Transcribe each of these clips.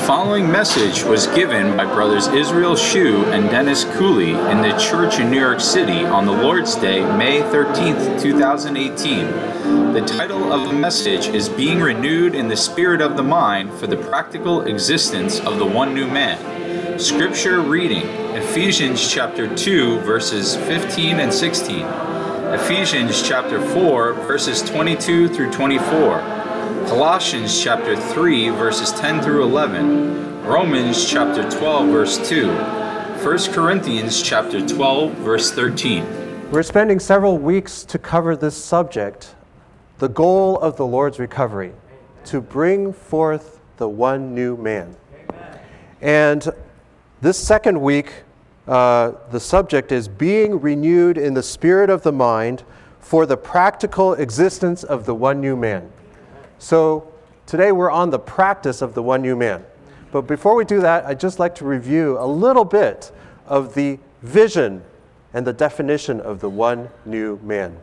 following message was given by Brothers Israel Shu and Dennis Cooley in the church in New York City on the Lord's Day, May 13th, 2018. The title of the message is Being Renewed in the Spirit of the Mind for the Practical Existence of the One New Man. Scripture reading, Ephesians chapter 2, verses 15 and 16. Ephesians chapter 4, verses 22 through 24. Colossians chapter 3, verses 10 through 11. Romans chapter 12, verse 2. 1 Corinthians chapter 12, verse 13. We're spending several weeks to cover this subject, the goal of the Lord's recovery, to bring forth the one new man. And this second week, the subject is being renewed in the spirit of the mind for the practical existence of the one new man. So today we're on the practice of the one new man. But before we do that, I'd just like to review a little bit of the vision and the definition of the one new man.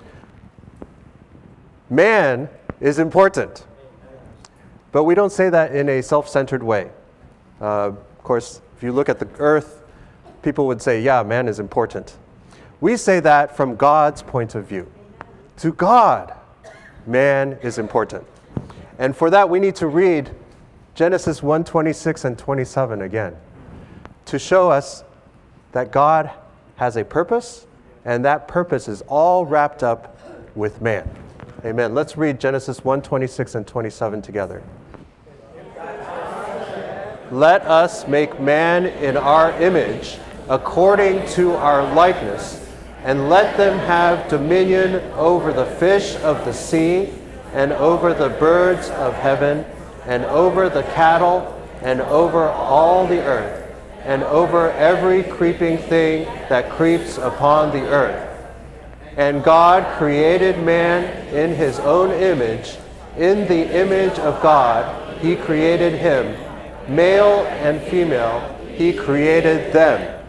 Man is important, but we don't say that in a self-centered way. Of course, if you look at the earth, people would say, yeah, man is important. We say that from God's point of view. To God, man is important. And for that, we need to read Genesis 1:26 and 27 again to show us that God has a purpose, and that purpose is all wrapped up with man. Amen. Let's read Genesis 1:26 and 27 together. Let us make man in our image, according to our likeness, and let them have dominion over the fish of the sea, and over the birds of heaven, and over the cattle, and over all the earth, and over every creeping thing that creeps upon the earth. And God created man in his own image. In the image of God, he created him. Male and female, he created them.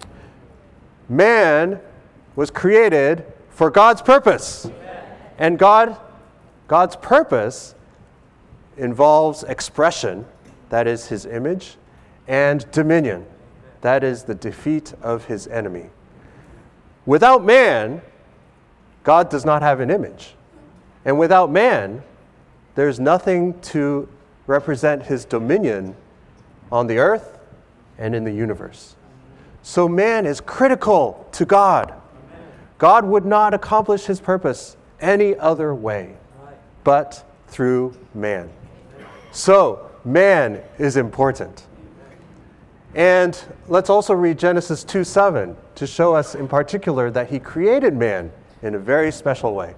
Man was created for God's purpose. And God's purpose involves expression, that is his image, and dominion, that is the defeat of his enemy. Without man, God does not have an image. And without man, there's nothing to represent his dominion on the earth and in the universe. So man is critical to God. God would not accomplish his purpose any other way but through man. So man is important. And let's also read Genesis 2:7 to show us in particular that he created man in a very special way.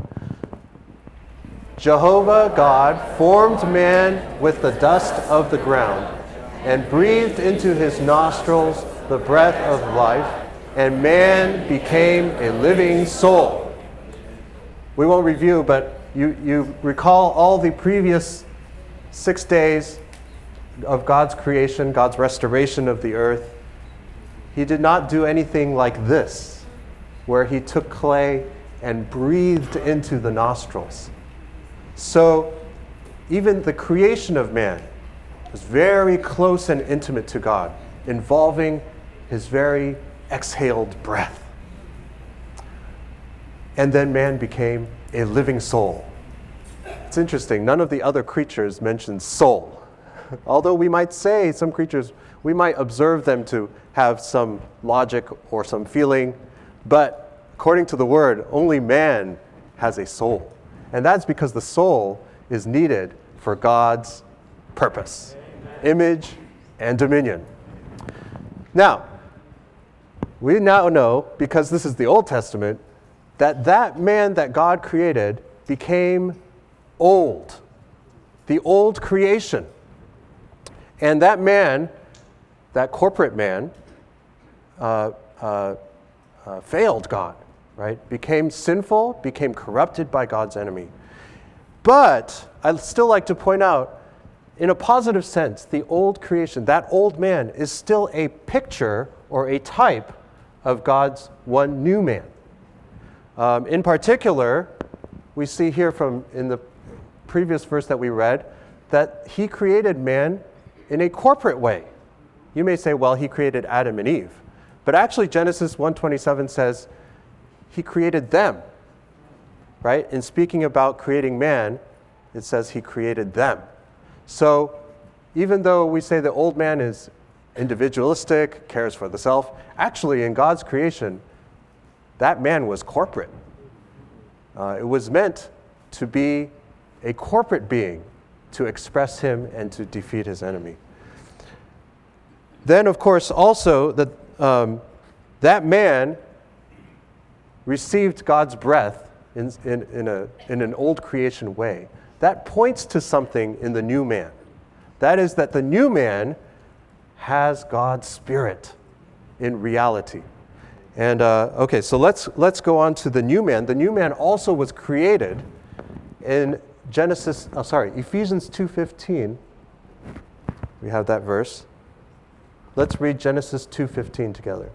Jehovah God formed man with the dust of the ground and breathed into his nostrils the breath of life, and man became a living soul. We won't review, but you recall all the previous 6 days of God's creation, God's restoration of the earth. He did not do anything like this, where he took clay and breathed into the nostrils. So even the creation of man was very close and intimate to God, involving his very exhaled breath. And then man became a living soul. It's interesting, none of the other creatures mention soul. Although we might say some creatures, we might observe them to have some logic or some feeling, but according to the word, only man has a soul. And that's because the soul is needed for God's purpose, image, and dominion. Now, we now know, because this is the Old Testament, that man that God created became old, the old creation. And that man, that corporate man, failed God, right? Became sinful, became corrupted by God's enemy. But I'd still like to point out, in a positive sense, the old creation, that old man is still a picture or a type of God's one new man. In particular, we see here in the previous verse that we read, that he created man in a corporate way. You may say, well, he created Adam and Eve. But actually, Genesis 1:27 says he created them, right? In speaking about creating man, it says he created them. So even though we say the old man is individualistic, cares for the self, actually in God's creation, that man was corporate. It was meant to be a corporate being, to express him and to defeat his enemy. Then, of course, also that man received God's breath in an old creation way. That points to something in the new man. That is that the new man has God's Spirit in reality. And okay, so let's go on to the new man. The new man also was created in Ephesians 2:15. We have that verse. Let's read Genesis 2:15 together.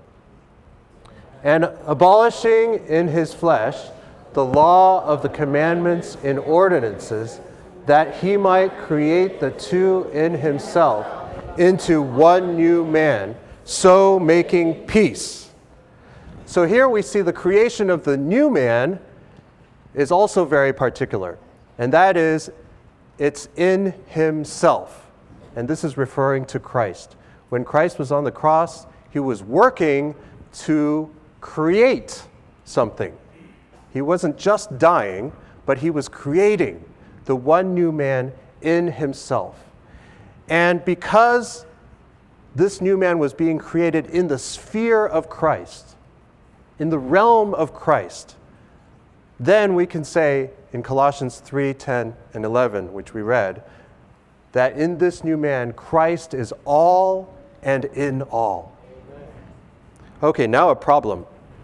And abolishing in his flesh the law of the commandments and ordinances, that he might create the two in himself into one new man, so making peace. So here we see the creation of the new man is also very particular. And that is, it's in himself. And this is referring to Christ. When Christ was on the cross, he was working to create something. He wasn't just dying, but he was creating the one new man in himself. And because this new man was being created in the sphere of Christ, in the realm of Christ, then we can say in Colossians 3:10 and 11, which we read, that in this new man, Christ is all and in all. Okay, now a problem.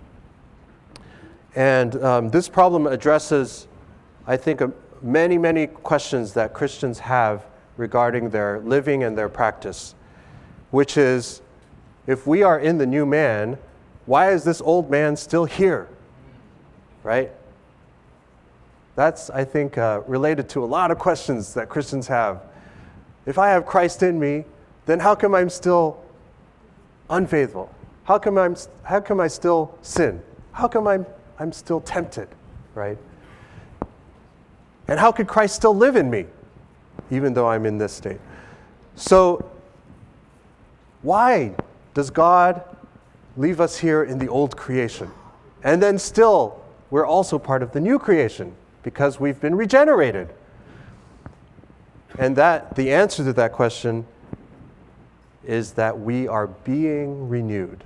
And this problem addresses, I think, many, many questions that Christians have regarding their living and their practice, which is, if we are in the new man, why is this old man still here? Right? That's, I think, related to a lot of questions that Christians have. If I have Christ in me, then how come I'm still unfaithful? How come I still sin? How come I'm still tempted, right? And how could Christ still live in me, even though I'm in this state? So, why does God leave us here in the old creation? And then still, we're also part of the new creation, because we've been regenerated. And the answer to that question is that we are being renewed.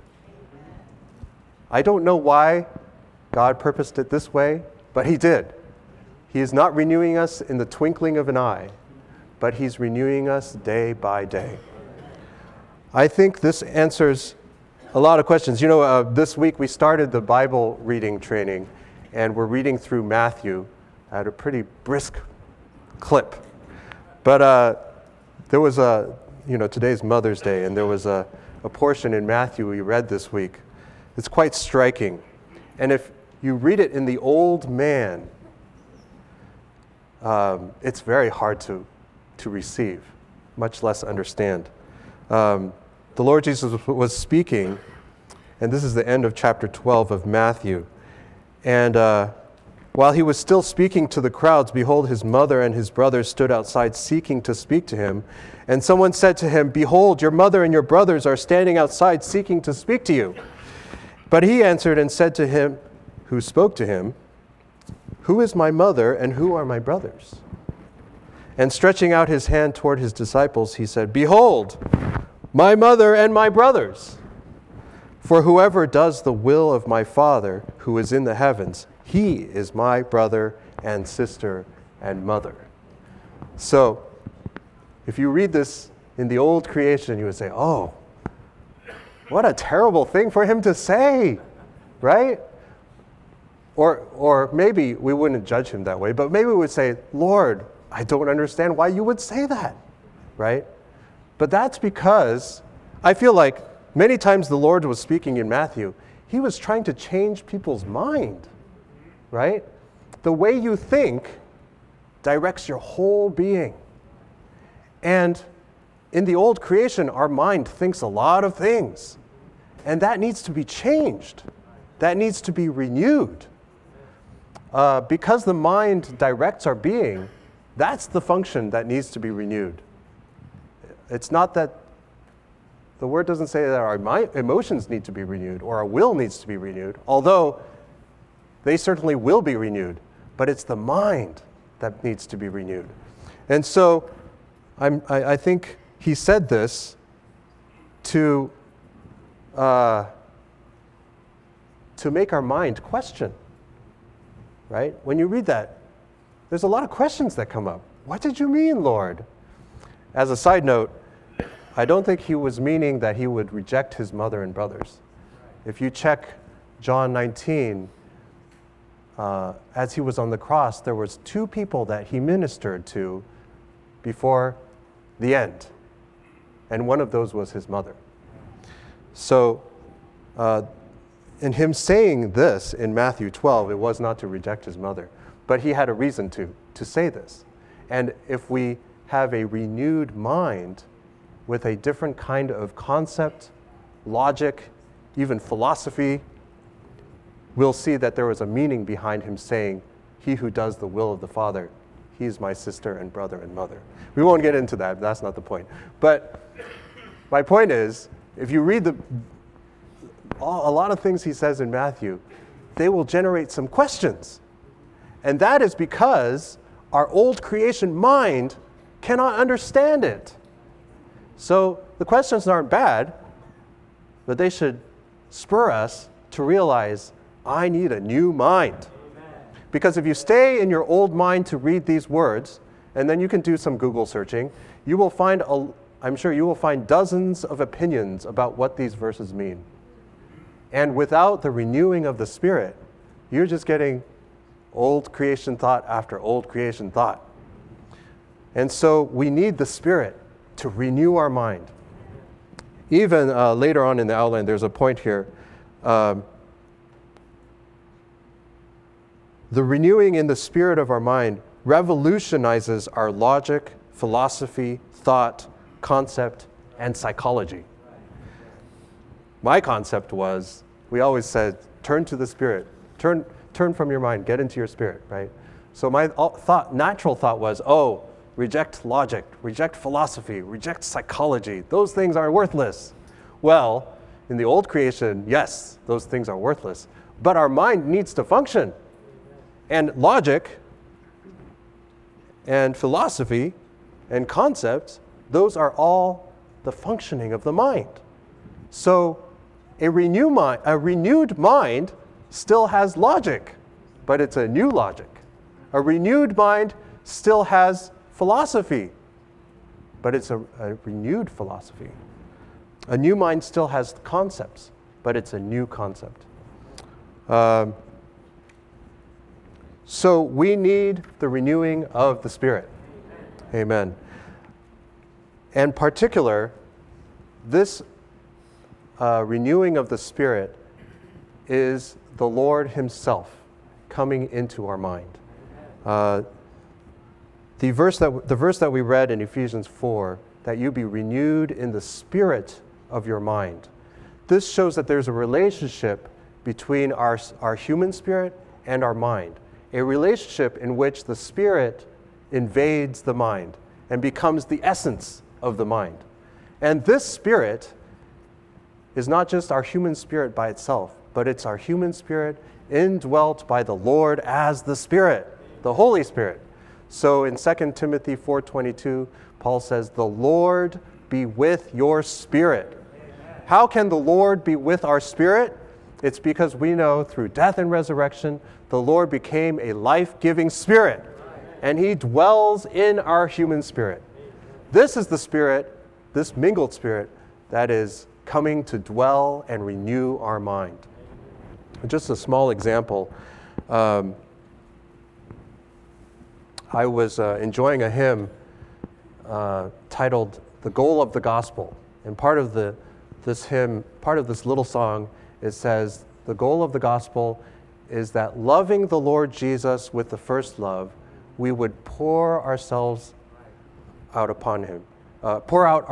I don't know why God purposed it this way, but he did. He is not renewing us in the twinkling of an eye, but he's renewing us day by day. I think this answers a lot of questions. You know, this week we started the Bible reading training, and we're reading through Matthew at a pretty brisk clip. But there was today's Mother's Day, and there was a portion in Matthew we read this week. It's quite striking. And if you read it in the old man, it's very hard to receive, much less understand. The Lord Jesus was speaking, and this is the end of chapter 12 of Matthew. And while he was still speaking to the crowds, behold, his mother and his brothers stood outside seeking to speak to him. And someone said to him, behold, your mother and your brothers are standing outside seeking to speak to you. But he answered and said to him who spoke to him, who is my mother and who are my brothers? And stretching out his hand toward his disciples, he said, behold, my mother and my brothers. For whoever does the will of my Father who is in the heavens, he is my brother and sister and mother. So, if you read this in the old creation, you would say, oh, what a terrible thing for him to say, right? Or maybe we wouldn't judge him that way, but maybe we would say, Lord, I don't understand why you would say that, right? But that's because I feel like many times the Lord was speaking in Matthew, he was trying to change people's mind, right? The way you think directs your whole being. And in the old creation, our mind thinks a lot of things. And that needs to be changed. That needs to be renewed. Because the mind directs our being, that's the function that needs to be renewed. It's not that the word doesn't say that our emotions need to be renewed or our will needs to be renewed, although they certainly will be renewed, but it's the mind that needs to be renewed. And so I think he said this to make our mind question, right? When you read that, there's a lot of questions that come up. What did you mean, Lord? As a side note, I don't think he was meaning that he would reject his mother and brothers. If you check John 19, as he was on the cross, there was 2 people that he ministered to before the end. And one of those was his mother. So, in him saying this in Matthew 12, it was not to reject his mother, but he had a reason to say this. And if we have a renewed mind with a different kind of concept, logic, even philosophy, we'll see that there was a meaning behind him saying, he who does the will of the Father, he is my sister and brother and mother. We won't get into that, that's not the point. But my point is, if you read a lot of things he says in Matthew, they will generate some questions. And that is because our old creation mind cannot understand it. So the questions aren't bad, but they should spur us to realize, I need a new mind. Amen. Because if you stay in your old mind to read these words, and then you can do some Google searching, you will find, I'm sure you will find dozens of opinions about what these verses mean. And without the renewing of the Spirit, you're just getting old creation thought after old creation thought. And so we need the Spirit to renew our mind. Even later on in the outline, there's a point here. The renewing in the spirit of our mind revolutionizes our logic, philosophy, thought, concept, and psychology. My concept was, we always said, turn to the Spirit. Turn from your mind, get into your spirit, right? So my natural thought was, reject logic, reject philosophy, reject psychology. Those things are worthless. Well, in the old creation, yes, those things are worthless. But our mind needs to function. And logic and philosophy and concepts, those are all the functioning of the mind. So a renewed mind still has logic, but it's a new logic. A renewed mind still has philosophy, but it's a renewed philosophy. A new mind still has concepts, but it's a new concept. So we need the renewing of the Spirit. Amen. And particular, this renewing of the Spirit is the Lord Himself coming into our mind. The verse that we read in Ephesians 4, that you be renewed in the spirit of your mind. This shows that there's a relationship between our human spirit and our mind, a relationship in which the Spirit invades the mind and becomes the essence of the mind. And this Spirit is not just our human spirit by itself, but it's our human spirit indwelt by the Lord as the Spirit, the Holy Spirit. So in 2 Timothy 4:22, Paul says, the Lord be with your spirit. Amen. How can the Lord be with our spirit? It's because we know through death and resurrection, the Lord became a life-giving spirit, and He dwells in our human spirit. This is the Spirit, this mingled Spirit, that is coming to dwell and renew our mind. Just a small example. I was enjoying a hymn titled "The Goal of the Gospel," and part of this hymn, part of this little song, it says, "The goal of the gospel is that loving the Lord Jesus with the first love, we would pour ourselves out upon Him, pour out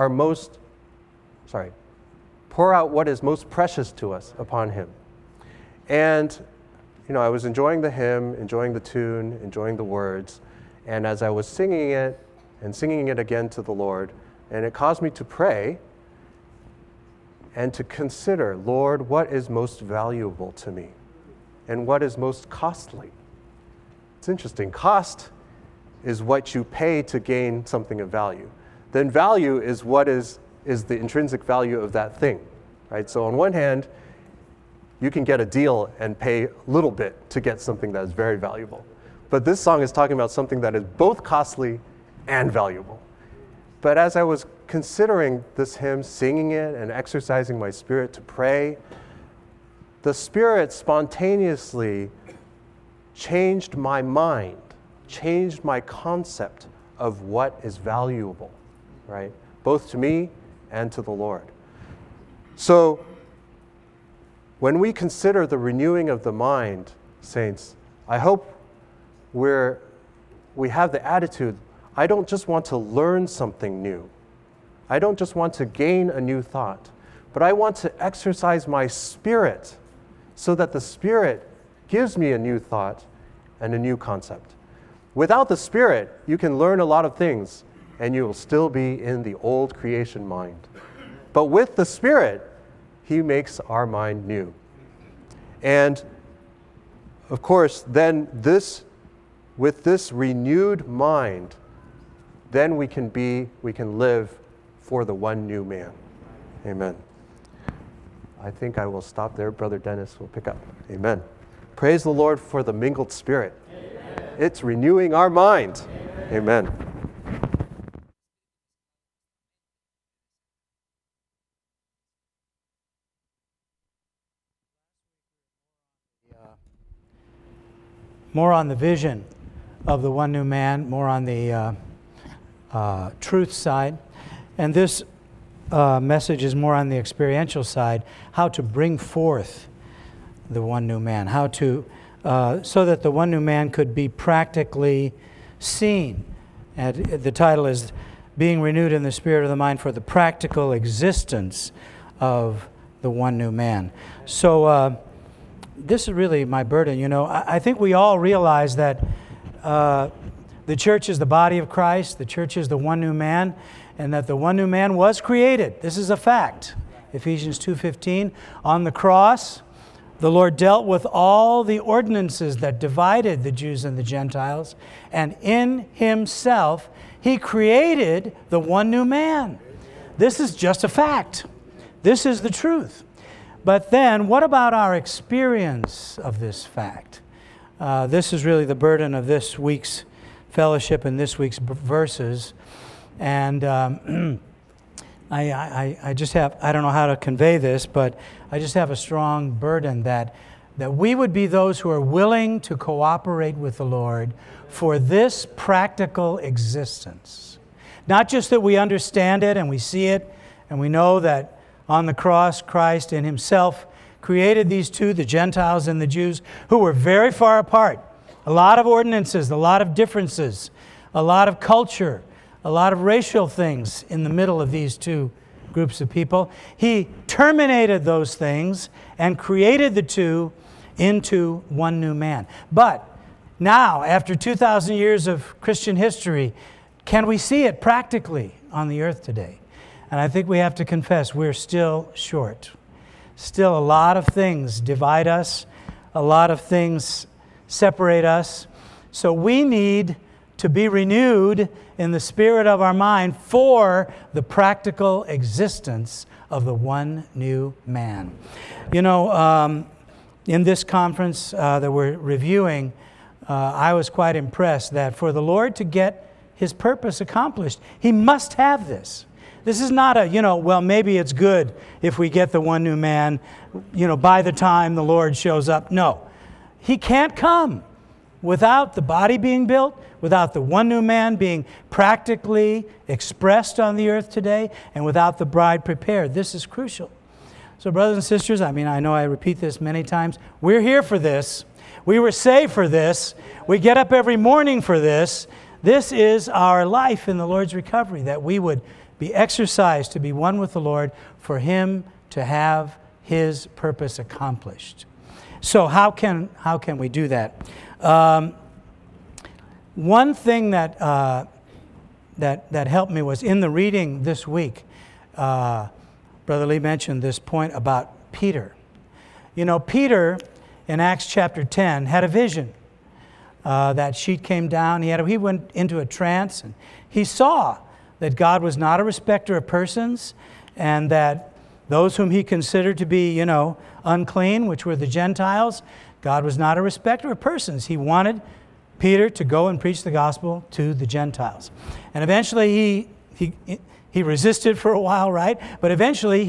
what is most precious to us upon him. And, I was enjoying the hymn, enjoying the tune, enjoying the words. And as I was singing it and singing it again to the Lord, and it caused me to pray and to consider, Lord, what is most valuable to me and what is most costly? It's interesting. Cost is what you pay to gain something of value. Then value is what is the intrinsic value of that thing, right? So on one hand, you can get a deal and pay a little bit to get something that is very valuable. But this song is talking about something that is both costly and valuable. But as I was considering this hymn, singing it and exercising my spirit to pray, the Spirit spontaneously changed my mind, changed my concept of what is valuable, right? Both to me and to the Lord. So, when we consider the renewing of the mind, saints, I hope we have the attitude, I don't just want to learn something new. I don't just want to gain a new thought, but I want to exercise my spirit so that the Spirit gives me a new thought and a new concept. Without the Spirit, you can learn a lot of things and you will still be in the old creation mind. But with the Spirit, He makes our mind new. And of course, then with this renewed mind, then we can live for the one new man. Amen. I think I will stop there. Brother Dennis will pick up. Amen. Praise the Lord for the mingled Spirit. Amen. It's renewing our mind. Amen. More on the vision of the one new man, more on the truth side. And this message is more on the experiential side, how to bring forth the one new man, how to, so that the one new man could be practically seen. And the title is Being Renewed in the Spirit of the Mind for the Practical Existence of the One New Man. So this is really my burden. I think we all realize that the church is the body of Christ, the church is the one new man, and that the one new man was created. This is a fact. Ephesians 2:15, on the cross, the Lord dealt with all the ordinances that divided the Jews and the Gentiles, and in Himself, He created the one new man. This is just a fact. This is the truth. But then, what about our experience of this fact? This is really the burden of this week's fellowship and this week's verses. And I just have, I don't know how to convey this, but I just have a strong burden that we would be those who are willing to cooperate with the Lord for this practical existence. Not just that we understand it and we see it and we know that on the cross, Christ in Himself created these two, the Gentiles and the Jews, who were very far apart. A lot of ordinances, a lot of differences, a lot of culture, a lot of racial things in the middle of these two groups of people. He terminated those things and created the two into one new man. But now, after 2,000 years of Christian history, can we see it practically on the earth today? And I think we have to confess we're still short. Still a lot of things divide us. A lot of things separate us. So we need to be renewed in the spirit of our mind for the practical existence of the one new man. In this conference that we're reviewing, I was quite impressed that for the Lord to get His purpose accomplished, He must have this. This is not well, maybe it's good if we get the one new man, by the time the Lord shows up. No. He can't come without the body being built, without the one new man being practically expressed on the earth today, and without the bride prepared. This is crucial. So brothers and sisters, I know I repeat this many times, we're here for this. We were saved for this. We get up every morning for this. This is our life in the Lord's recovery, that we would be exercised to be one with the Lord for Him to have His purpose accomplished. So how can we do that? One thing that helped me was in the reading this week. Brother Lee mentioned this point about Peter. You know, Peter in Acts chapter 10 had a vision. That sheet came down. He went into a trance, and he saw that God was not a respecter of persons, and that those whom he considered to be, unclean, which were the Gentiles, God was not a respecter of persons. He wanted Peter to go and preach the gospel to the Gentiles. And eventually he resisted for a while, right? But eventually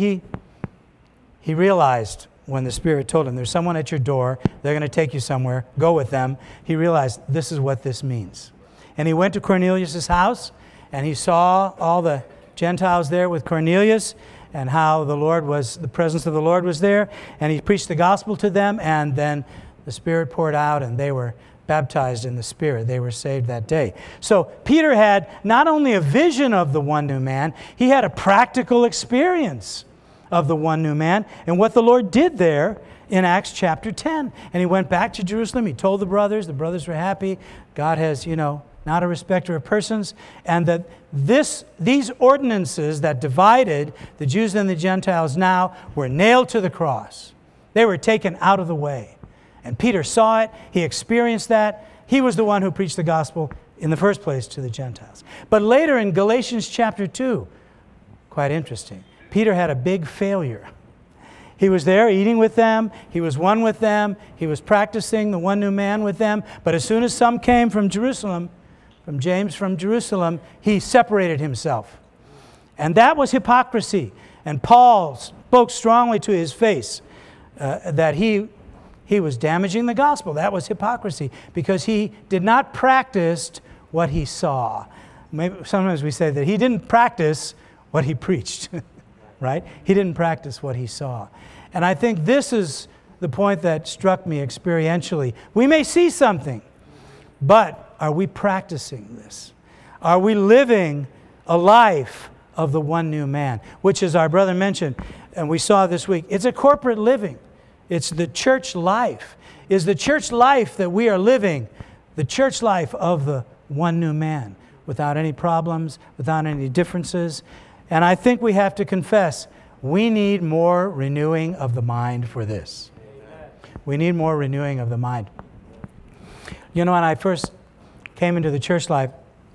he realized when the Spirit told him, there's someone at your door, they're going to take you somewhere, go with them. He realized this is what this means. And he went to Cornelius' house, and he saw all the Gentiles there with Cornelius, and how the presence of the Lord was there, and he preached the gospel to them, and then the Spirit poured out, and they were baptized in the Spirit. They were saved that day. So Peter had not only a vision of the one new man, he had a practical experience of the one new man and what the Lord did there in Acts chapter 10. And he went back to Jerusalem. He told the brothers were happy. God has, not a respecter of persons, and that these ordinances that divided the Jews and the Gentiles now were nailed to the cross. They were taken out of the way. And Peter saw it. He experienced that. He was the one who preached the gospel in the first place to the Gentiles. But later in Galatians chapter 2, quite interesting, Peter had a big failure. He was there eating with them. He was one with them. He was practicing the one new man with them. But as soon as some came from Jerusalem, from James from Jerusalem, he separated himself. And that was hypocrisy. And Paul spoke strongly to his face that he was damaging the gospel. That was hypocrisy because he did not practice what he saw. Maybe sometimes we say that he didn't practice what he preached. Right? He didn't practice what he saw. And I think this is the point that struck me experientially. We may see something, but are we practicing this? Are we living a life of the one new man? Which, as our brother mentioned, and we saw this week, it's a corporate living. It's the church life. Is the church life that we are living the church life of the one new man without any problems, without any differences? And I think we have to confess, we need more renewing of the mind for this. Amen. We need more renewing of the mind. When I first came into the church life,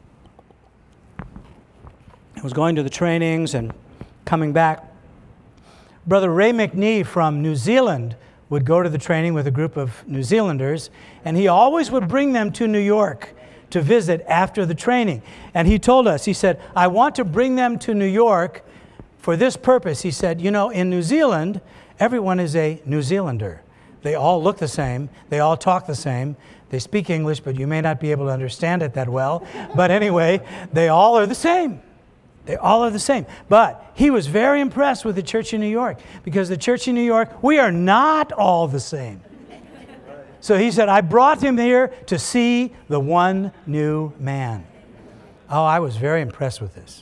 I was going to the trainings and coming back. Brother Ray McNee from New Zealand would go to the training with a group of New Zealanders, and he always would bring them to New York to visit after the training. And he told us, he said, I want to bring them to New York for this purpose. He said, in New Zealand, everyone is a New Zealander. They all look the same. They all talk the same. They speak English, but you may not be able to understand it that well. But anyway, they all are the same. They all are the same. But he was very impressed with the church in New York because the church in New York, we are not all the same. So he said, I brought him here to see the one new man. Oh, I was very impressed with this.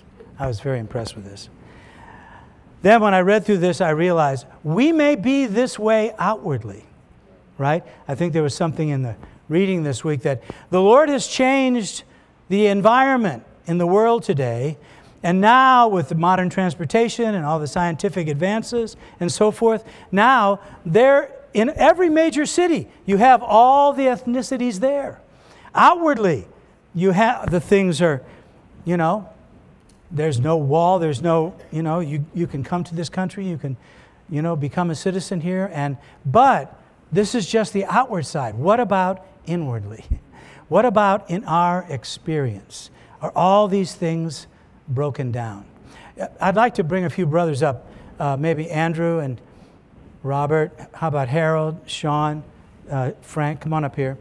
Then when I read through this, I realized we may be this way outwardly, right? I think there was something in the reading this week that the Lord has changed the environment in the world today. And now with the modern transportation and all the scientific advances and so forth, now in every major city, you have all the ethnicities there. Outwardly, you have the things are, there's no wall, there's no, you can come to this country, you can, become a citizen here, but this is just the outward side. What about inwardly? What about in our experience? Are all these things broken down? I'd like to bring a few brothers up, maybe Andrew and Robert. How about Harold, Sean, Frank? Come on up here.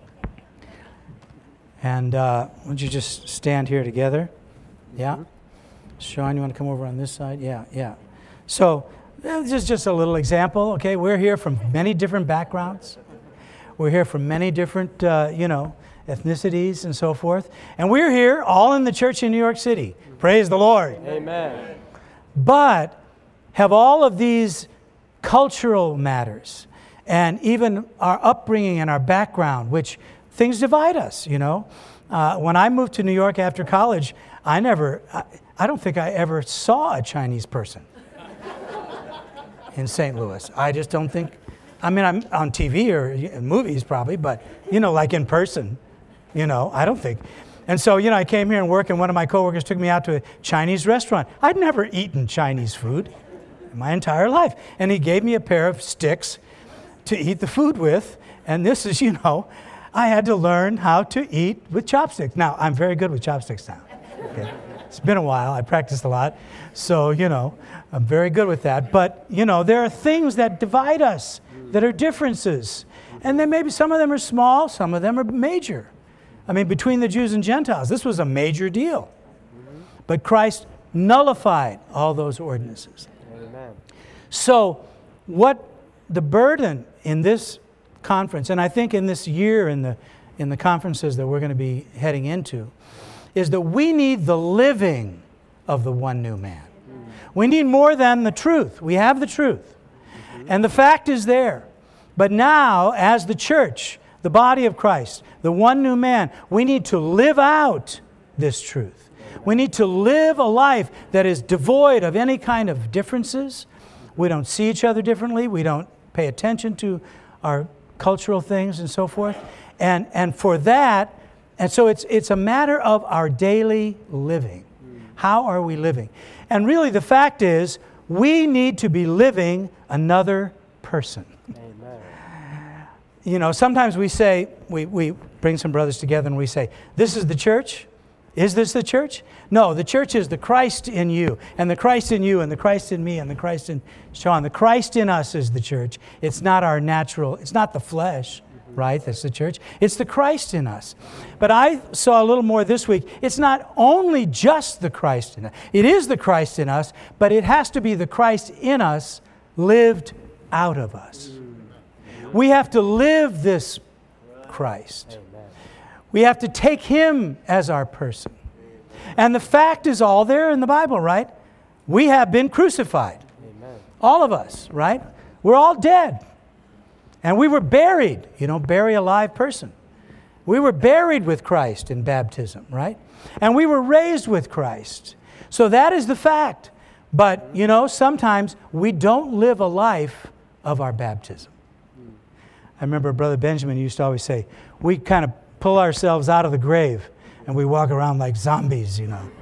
And would you just stand here together? Yeah. Sean, you want to come over on this side? Yeah. So this is just a little example, okay? We're here from many different backgrounds. We're here from many different, ethnicities and so forth. And we're here all in the church in New York City. Praise the Lord. Amen. But have all of these cultural matters and even our upbringing and our background, which things divide us, you know. When I moved to New York after college, I don't think I ever saw a Chinese person in St. Louis. I just don't think, I mean, I'm on TV or in movies probably, but, you know, like in person, you know, I don't think. And so, you know, I came here and worked, and one of my coworkers took me out to a Chinese restaurant. I'd never eaten Chinese food in my entire life. And he gave me a pair of sticks to eat the food with. And this is, you know, I had to learn how to eat with chopsticks. Now, I'm very good with chopsticks now. Okay? It's been a while. I practiced a lot. So, you know, I'm very good with that. But, you know, there are things that divide us, that are differences. And then maybe some of them are small, some of them are major. I mean, between the Jews and Gentiles, this was a major deal. But Christ nullified all those ordinances. Amen. So what the burden in this conference, and I think in this year in the conferences that we're going to be heading into, is that we need the living of the one new man. We need more than the truth. We have the truth. And the fact is there. But now, as the church, the body of Christ, the one new man, we need to live out this truth. We need to live a life that is devoid of any kind of differences. We don't see each other differently. We don't pay attention to our cultural things and so forth. And for that, and so it's a matter of our daily living. How are we living? And really the fact is, we need to be living another person. Amen. You know, sometimes we say, we bring some brothers together and we say, this is the church. Is this the church? No, the church is the Christ in you, and the Christ in you, and the Christ in me, and the Christ in Sean. The Christ in us is the church. It's not our natural, it's not the flesh, right? That's the church. It's the Christ in us. But I saw a little more this week. It's not only just the Christ in us. It is the Christ in us, but it has to be the Christ in us lived out of us. We have to live this Christ. We have to take Him as our person. And the fact is all there in the Bible, right? We have been crucified. Amen. All of us, right? We're all dead. And we were buried. You know, bury a live person. We were buried with Christ in baptism, right? And we were raised with Christ. So that is the fact. But, you know, sometimes we don't live a life of our baptism. I remember Brother Benjamin used to always say, we kind of pull ourselves out of the grave and we walk around like zombies, you know.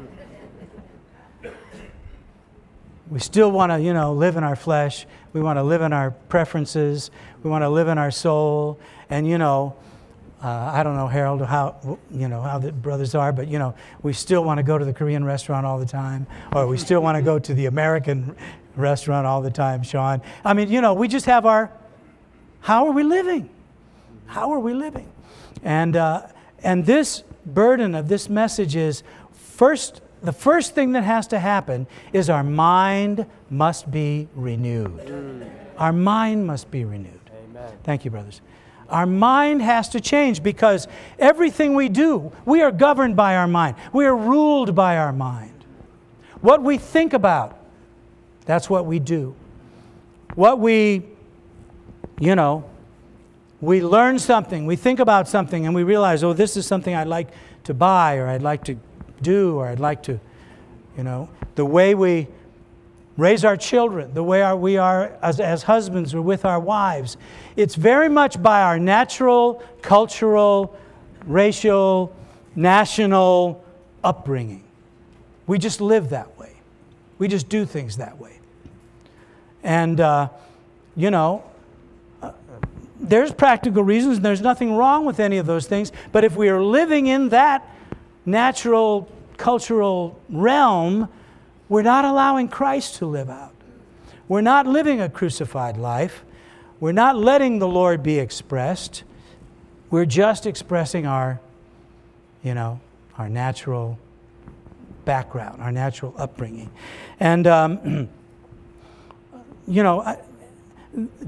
We still want to, you know, live in our flesh. We want to live in our preferences. We want to live in our soul. And, you know, I don't know, Harold, how the brothers are, but, you know, we still want to go to the Korean restaurant all the time, or we still want to go to the American restaurant all the time, Sean. I mean, you know, we just have our, how are we living? How are we living? And this burden of this message is the first thing that has to happen is our mind must be renewed. Our mind must be renewed. Amen. Thank you, brothers. Our mind has to change because everything we do, we are governed by our mind. We are ruled by our mind. What we think about, that's what we do. What we, you know, we learn something, we think about something, and we realize, oh, this is something I'd like to buy, or I'd like to do, or I'd like to, you know, the way we raise our children, the way we are as husbands or with our wives. It's very much by our natural, cultural, racial, national upbringing. We just live that way. We just do things that way. And, you know, there's practical reasons, and there's nothing wrong with any of those things. But if we are living in that natural, cultural realm, we're not allowing Christ to live out. We're not living a crucified life. We're not letting the Lord be expressed. We're just expressing our, you know, our natural background, our natural upbringing. And, you know,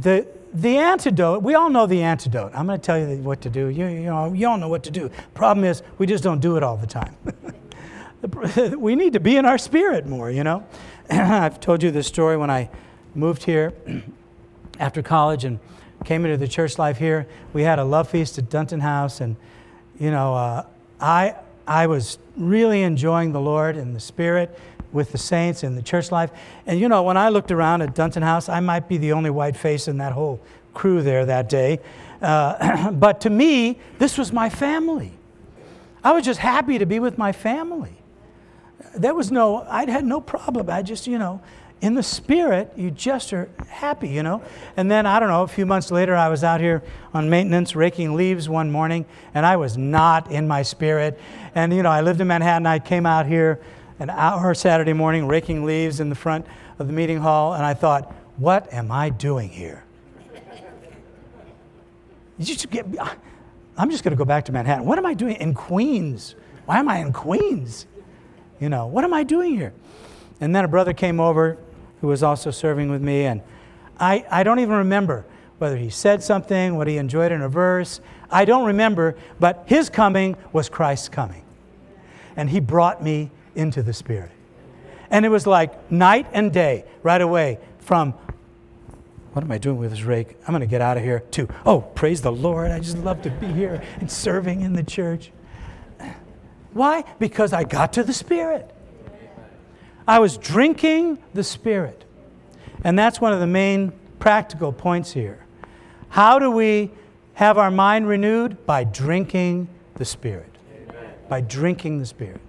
the antidote, we all know the antidote. I'm going to tell you what to do. You all know what to do. Problem is, we just don't do it all the time. We need to be in our spirit more, I've told you this story when I moved here after college and came into the church life here. We had a love feast at Dunton House, and, I was really enjoying the Lord and the Spirit with the saints and the church life. And when I looked around at Dunton House, I might be the only white face in that whole crew there that day. But to me, this was my family. I was just happy to be with my family. I had no problem. I just, in the Spirit, you just are happy, And then, I don't know, a few months later, I was out here on maintenance, raking leaves one morning, and I was not in my spirit. And, I lived in Manhattan. I came out here an hour Saturday morning raking leaves in the front of the meeting hall, and I thought, what am I doing here? I'm just going to go back to Manhattan. What am I doing in Queens? Why am I in Queens? What am I doing here? And then a brother came over who was also serving with me, and I don't even remember whether he said something, what he enjoyed in a verse. I don't remember, but his coming was Christ's coming. And he brought me into the Spirit. And it was like night and day right away from, what am I doing with this rake? I'm going to get out of here, to, oh, praise the Lord. I just love to be here and serving in the church. Why? Because I got to the Spirit. I was drinking the Spirit. And that's one of the main practical points here. How do we have our mind renewed? By drinking the Spirit. Amen. By drinking the Spirit.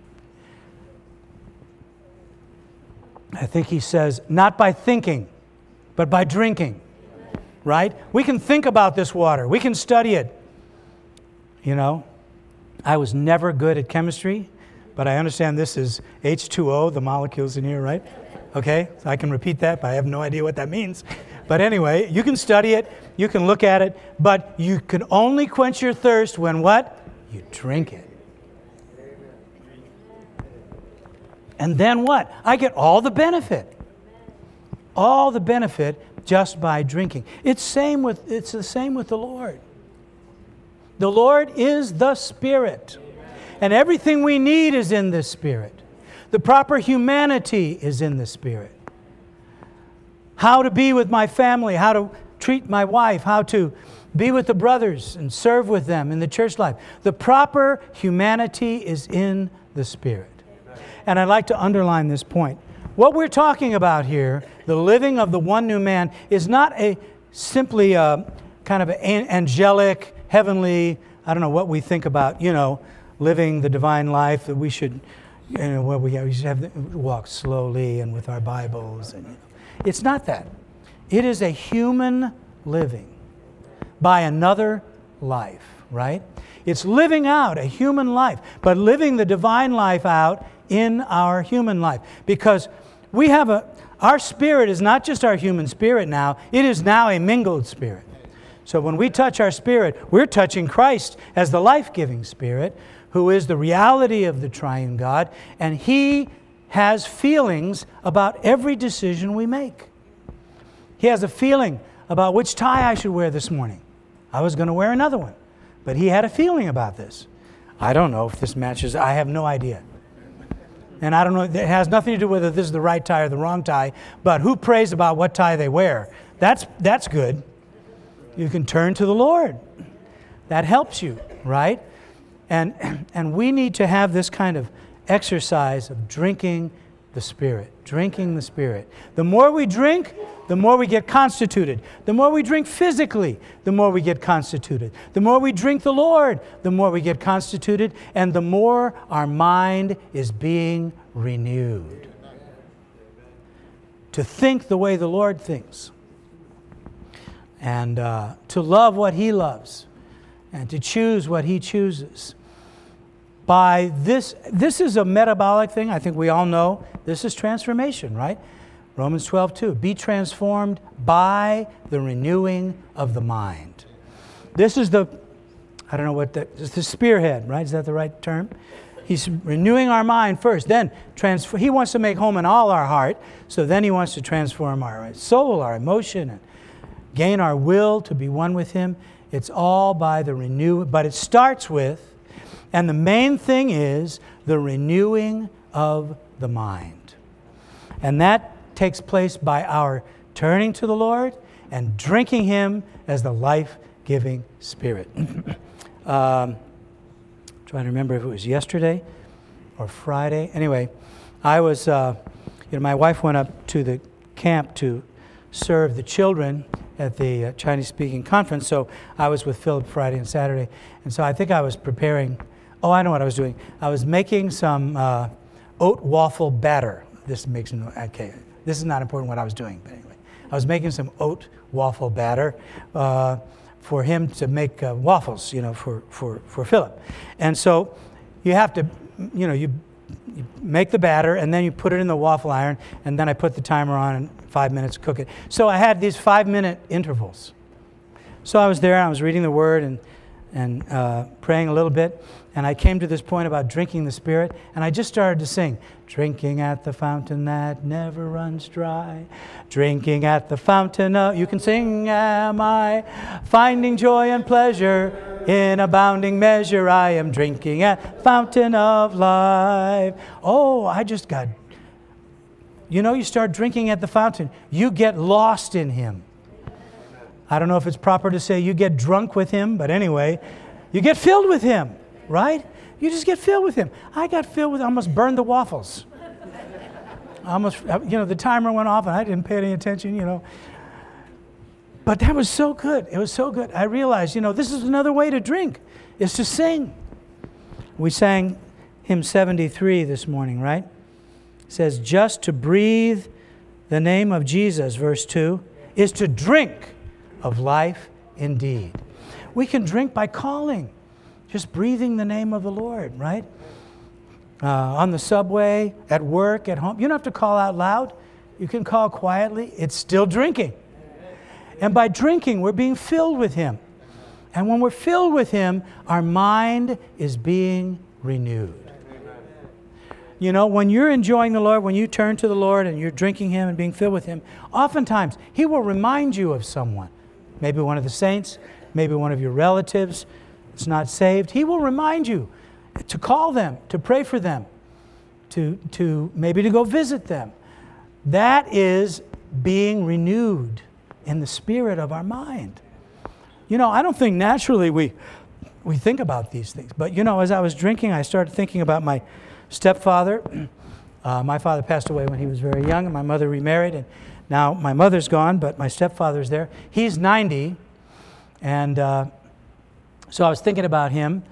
I think he says, not by thinking, but by drinking. Right? We can think about this water. We can study it. I was never good at chemistry, but I understand this is H2O, the molecules in here, right? Okay, so I can repeat that, but I have no idea what that means. But anyway, you can study it, you can look at it, but you can only quench your thirst when what? You drink it. And then what? I get all the benefit. All the benefit just by drinking. It's the same with the Lord. The Lord is the Spirit. And everything we need is in the Spirit. The proper humanity is in the Spirit. How to be with my family, how to treat my wife, how to be with the brothers and serve with them in the church life. The proper humanity is in the Spirit. And I'd like to underline this point. What we're talking about here, the living of the one new man, is not simply a kind of an angelic, heavenly, I don't know what we think about, living the divine life, that we should, we should have walk slowly and with our Bibles. And it's not that. It is a human living by another life, right? It's living out a human life, but living the divine life out in our human life. Because we have our spirit is not just our human spirit now, it is now a mingled spirit. So when we touch our spirit, we're touching Christ as the life-giving Spirit, who is the reality of the triune God, and He has feelings about every decision we make. He has a feeling about which tie I should wear this morning. I was going to wear another one, but He had a feeling about this. I don't know if this matches. I have no idea. And I don't know, it has nothing to do with whether this is the right tie or the wrong tie, but who prays about what tie they wear? That's good. You can turn to the Lord. That helps you, right? And we need to have this kind of exercise of drinking the Spirit. Drinking the Spirit. The more we drink, the more we get constituted. The more we drink physically, the more we get constituted. The more we drink the Lord, the more we get constituted, and the more our mind is being renewed. To think the way the Lord thinks. And to love what He loves. And to choose what He chooses. By this is a metabolic thing. I think we all know this is transformation, right? Romans 12:2. Be transformed by the renewing of the mind. This is the spearhead, right? Is that the right term? He's renewing our mind first. Then He wants to make home in all our heart. So then He wants to transform our soul, our emotion, gain our will to be one with Him. It's all by the renewing, but it starts with, and the main thing is, the renewing of the mind. And that takes place by our turning to the Lord and drinking Him as the life-giving Spirit. Trying to remember if it was yesterday or Friday. Anyway, I was, my wife went up to the camp to serve the children at the Chinese-speaking conference, so I was with Philip Friday and Saturday. And so I think I was preparing, I know what I was doing. I was making some oat waffle batter. This is not important what I was doing, but anyway. I was making some oat waffle batter for him to make waffles, for Philip. And so you have to, you make the batter, and then you put it in the waffle iron, and then I put the timer on, and 5 minutes, cook it. So I had these 5-minute intervals. So I was there, and I was reading the Word and praying a little bit, and I came to this point about drinking the Spirit, and I just started to sing, drinking at the fountain that never runs dry, drinking at the fountain of, you can sing, am I, finding joy and pleasure in abounding measure, I am drinking at fountain of life. Oh, I just got, you start drinking at the fountain, you get lost in Him. I don't know if it's proper to say you get drunk with Him, but anyway, you get filled with Him, right? You just get filled with Him. I got filled with, I almost burned the waffles. The timer went off and I didn't pay any attention, But that was so good. It was so good. I realized, this is another way to drink, is to sing. We sang hymn 73 this morning, right? It says, just to breathe the name of Jesus, verse 2, is to drink of life indeed. We can drink by calling, just breathing the name of the Lord, right? On the subway, at work, at home. You don't have to call out loud. You can call quietly. It's still drinking. And by drinking, we're being filled with Him. And when we're filled with Him, our mind is being renewed. When you're enjoying the Lord, when you turn to the Lord and you're drinking Him and being filled with Him, oftentimes He will remind you of someone. Maybe one of the saints, maybe one of your relatives that's not saved. He will remind you to call them, to pray for them, to maybe to go visit them. That is being renewed in the spirit of our mind. I don't think naturally we think about these things. But, as I was drinking, I started thinking about my stepfather. My father passed away when he was very young, and my mother remarried. And now my mother's gone, but my stepfather's there. He's 90. And so I was thinking about him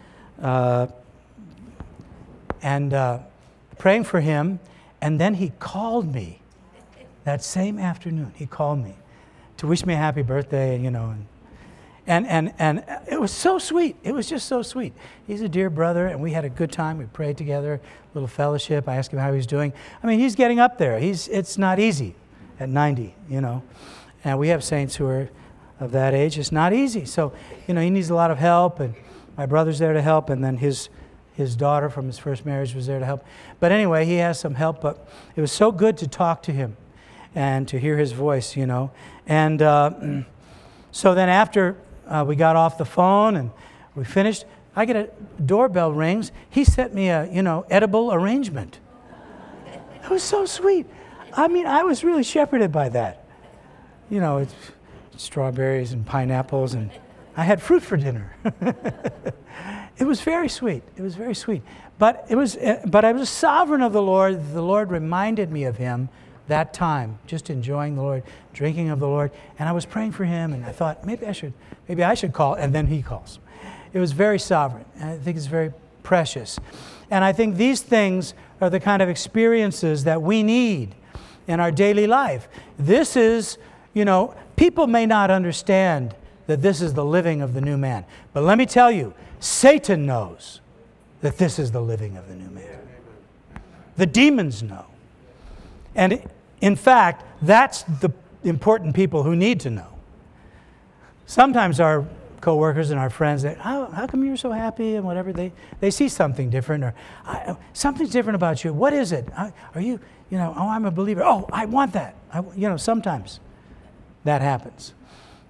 and praying for him. And then he called me that same afternoon. He called me to wish me a happy birthday, and it was so sweet. It was just so sweet. He's a dear brother, and we had a good time. We prayed together, a little fellowship. I asked him how he's doing. He's getting up there. It's not easy at 90, And we have saints who are of that age. It's not easy. So, he needs a lot of help, and my brother's there to help, and then his daughter from his first marriage was there to help. But anyway, he has some help, but it was so good to talk to him and to hear his voice, And so then after we got off the phone and we finished, I get a doorbell rings. He sent me a, edible arrangement. It was so sweet. I was really shepherded by that. It's strawberries and pineapples, and I had fruit for dinner. It was very sweet. It was very sweet. But I was a sovereign of the Lord. The Lord reminded me of Him that time, just enjoying the Lord, drinking of the Lord. And I was praying for him, and I thought, maybe I should call, and then he calls. It was very sovereign, and I think it's very precious. And I think these things are the kind of experiences that we need in our daily life. This is, people may not understand that this is the living of the new man. But let me tell you, Satan knows that this is the living of the new man. The demons know. And in fact, that's the important people who need to know. Sometimes our co-workers and our friends, how come you're so happy and whatever, they see something different, or something's different about you. What is it? Are you, I'm a believer. Oh, I want that. Sometimes that happens.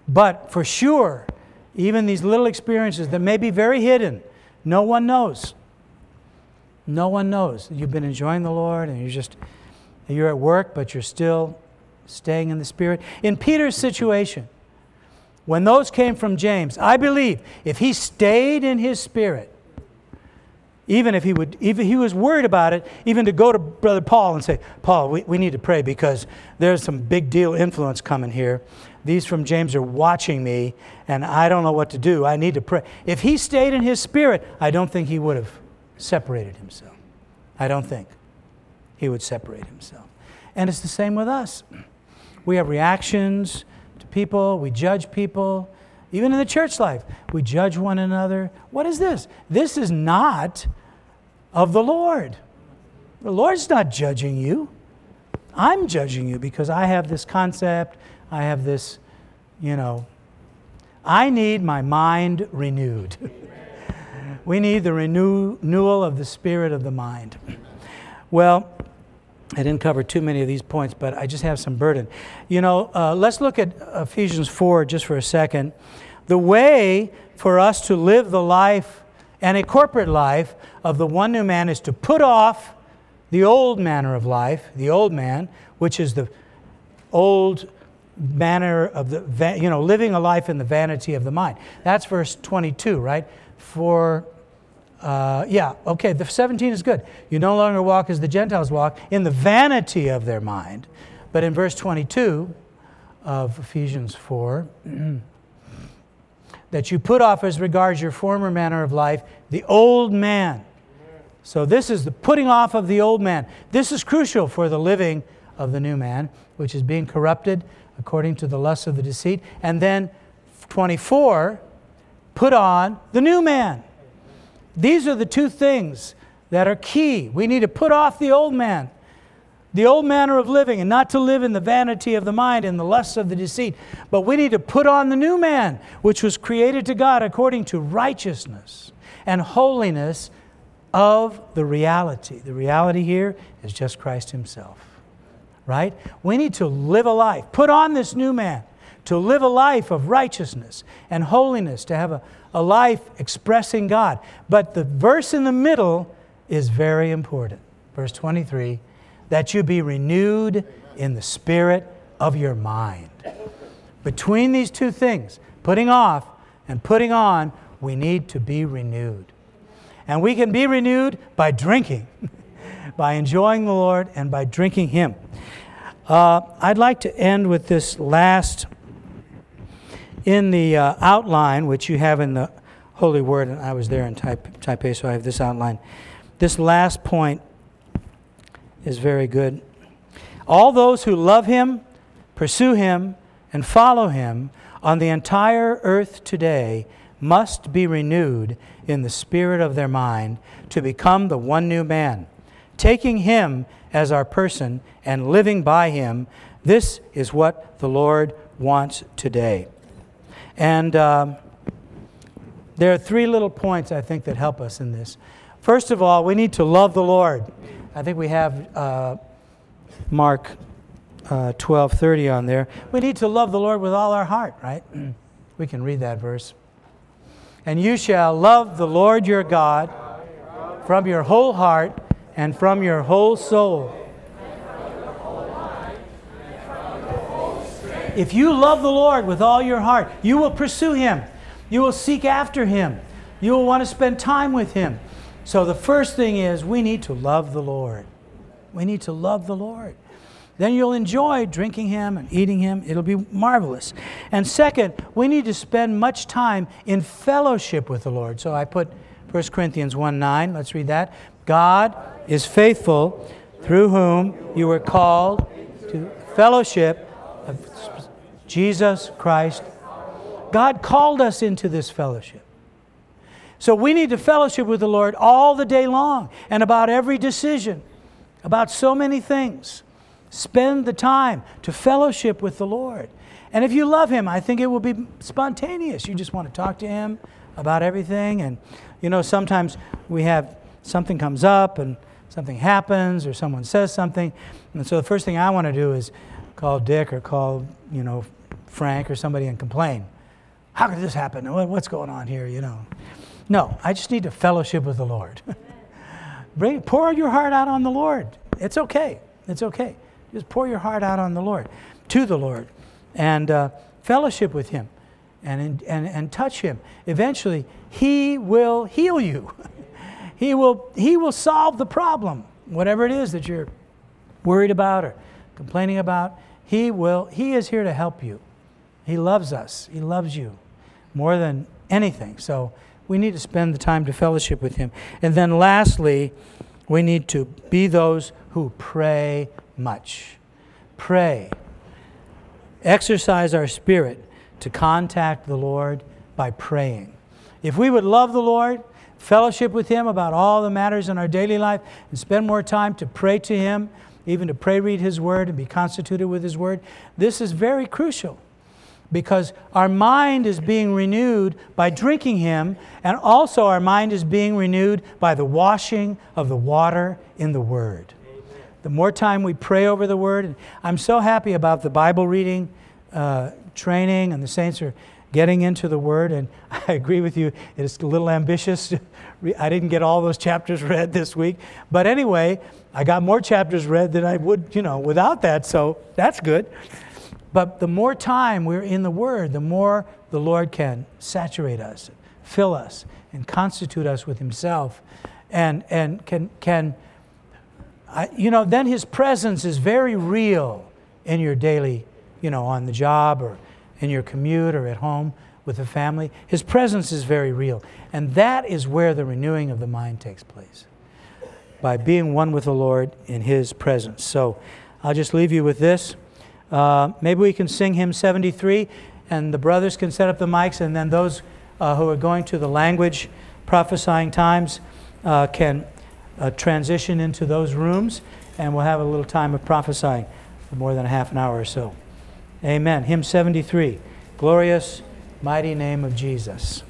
But for sure, even these little experiences that may be very hidden, no one knows. No one knows. You've been enjoying the Lord and you're at work, but you're still staying in the Spirit. In Peter's situation, when those came from James, I believe if he stayed in his Spirit, even if he was worried about it, even to go to Brother Paul and say, Paul, we need to pray because there's some big deal influence coming here. These from James are watching me, and I don't know what to do. I need to pray. If he stayed in his Spirit, I don't think he would have separated himself. I don't think he would separate himself. And it's the same with us. We have reactions to people. We judge people. Even in the church life, we judge one another. What is this? This is not of the Lord. The Lord's not judging you. I'm judging you because I have this concept. I have this, I need my mind renewed. We need the renewal of the spirit of the mind. Well, I didn't cover too many of these points, but I just have some burden. Let's look at Ephesians 4 just for a second. The way for us to live the life and a corporate life of the one new man is to put off the old manner of life, the old man, which is the old manner of living a life in the vanity of the mind. That's verse 22, right? The 17 is good. You no longer walk as the Gentiles walk, in the vanity of their mind. But in verse 22 of Ephesians 4, that you put off as regards your former manner of life, the old man. So this is the putting off of the old man. This is crucial for the living of the new man, which is being corrupted according to the lusts of the deceit. And then 24, put on the new man. These are the two things that are key. We need to put off the old man, the old manner of living, and not to live in the vanity of the mind and the lusts of the deceit. But we need to put on the new man, which was created to God according to righteousness and holiness of the reality. The reality here is just Christ himself, right? We need to live a life. Put on this new man, to live a life of righteousness and holiness, to have a life expressing God. But the verse in the middle is very important. Verse 23, that you be renewed in the spirit of your mind. Between these two things, putting off and putting on, we need to be renewed. And we can be renewed by drinking, by enjoying the Lord and by drinking Him. I'd like to end with this last, in the outline, which you have in the Holy Word, and I was there in Taipei, so I have this outline. This last point is very good. All those who love Him, pursue Him, and follow Him on the entire earth today must be renewed in the spirit of their mind to become the one new man, taking Him as our person and living by Him. This is what the Lord wants today. And there are three little points, I think, that help us in this. First of all, we need to love the Lord. I think we have Mark 12:30 on there. We need to love the Lord with all our heart, right? We can read that verse. And you shall love the Lord your God from your whole heart and from your whole soul. If you love the Lord with all your heart, you will pursue Him. You will seek after Him. You will want to spend time with Him. So the first thing is we need to love the Lord. We need to love the Lord. Then you'll enjoy drinking Him and eating Him. It'll be marvelous. And second, we need to spend much time in fellowship with the Lord. So I put 1 Corinthians 1:9. Let's read that. God is faithful, through whom you were called to fellowship of Jesus Christ. God called us into this fellowship. So we need to fellowship with the Lord all the day long and about every decision, about so many things. Spend the time to fellowship with the Lord. And if you love Him, I think it will be spontaneous. You just want to talk to Him about everything. And, sometimes we have something comes up and something happens or someone says something. And so the first thing I want to do is call Dick or call, Frank or somebody and complain. How could this happen? What's going on here, you know? No, I just need to fellowship with the Lord. Pour your heart out on the Lord. It's okay. It's okay. Just pour your heart out on the Lord, to the Lord, and fellowship with Him, and touch Him. Eventually, He will heal you. He will solve the problem, whatever it is that you're worried about or complaining about. He is here to help you. He loves us. He loves you more than anything. So we need to spend the time to fellowship with Him. And then lastly, we need to be those who pray much. Pray. Exercise our spirit to contact the Lord by praying. If we would love the Lord, fellowship with Him about all the matters in our daily life, and spend more time to pray to Him, even to read His Word and be constituted with His Word, this is very crucial. Because our mind is being renewed by drinking Him, and also our mind is being renewed by the washing of the water in the Word. Amen. The more time we pray over the Word, and I'm so happy about the Bible reading training, and the saints are getting into the Word, and I agree with you, it's a little ambitious. I didn't get all those chapters read this week, but anyway, I got more chapters read than I would, without that, so that's good. But the more time we're in the Word, the more the Lord can saturate us, fill us, and constitute us with Himself. And then His presence is very real in your daily, on the job or in your commute or at home with the family. His presence is very real. And that is where the renewing of the mind takes place, by being one with the Lord in His presence. So I'll just leave you with this. Maybe we can sing hymn 73, and the brothers can set up the mics, and then those who are going to the language prophesying times can transition into those rooms, and we'll have a little time of prophesying for more than a half an hour or so. Amen. Hymn 73, Glorious Mighty Name of Jesus.